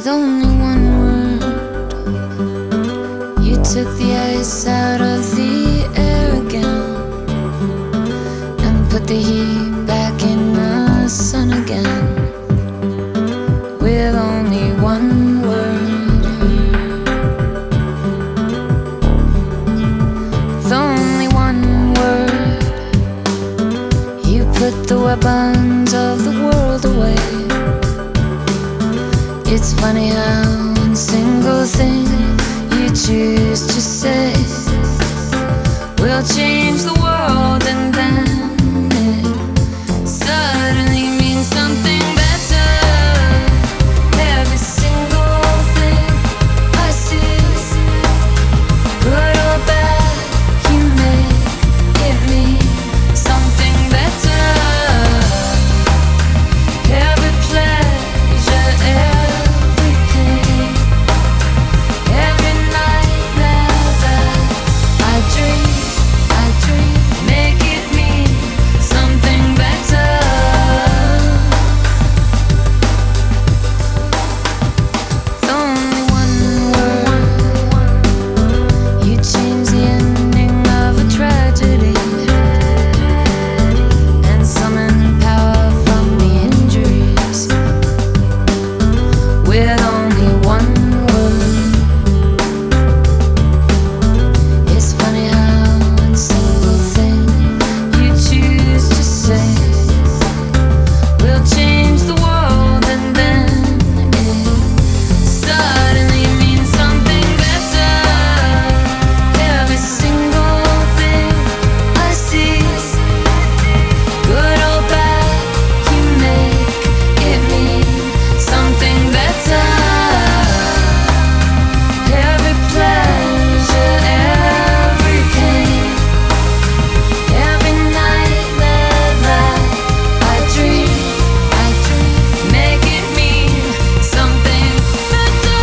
with only one word. You took the ice out of the air again and put the heat back in the sun again with only one word. With only one word, you put the weapons of the world away. It's funny how one single thing you choose to say will change the world, and then it suddenly means something better. Every single thing I see, good or bad, you make it mean something better. Every pleasure, every pain, every nightmare that I dream, make it mean something better. With only one word, you change the ending of a tragedy and summon power from the injuries with only one word. It's funny how one single thing you choose to say will change the world, and then it suddenly means something better. Every single thing I see, good or bad, you make it mean something better. Every pleasure, every pain, every nightmare that I dream, make it mean something better.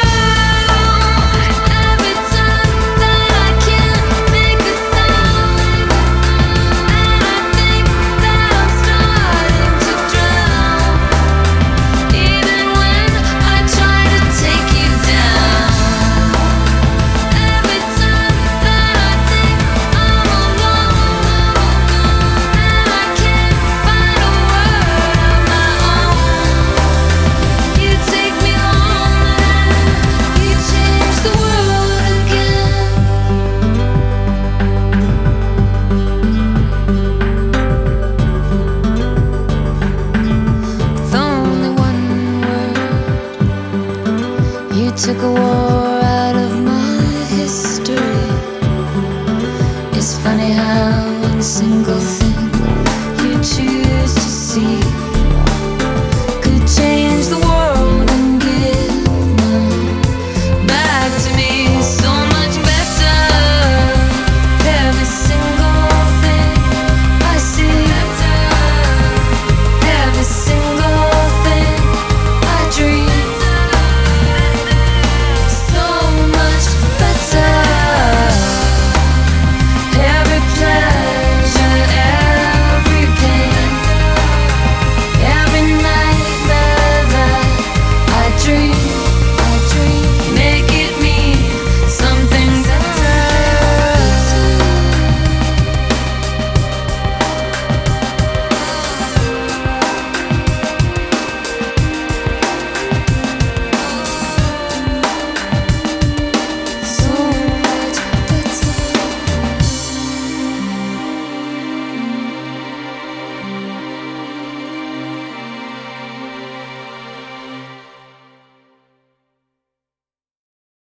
Every time that I can't make a sound, and I think that I'm starting to drown, even when I try to take you down. Every time that I think I'm alone, and I can't find a word of my own, you take me home and you change the world again. With only one word, you took a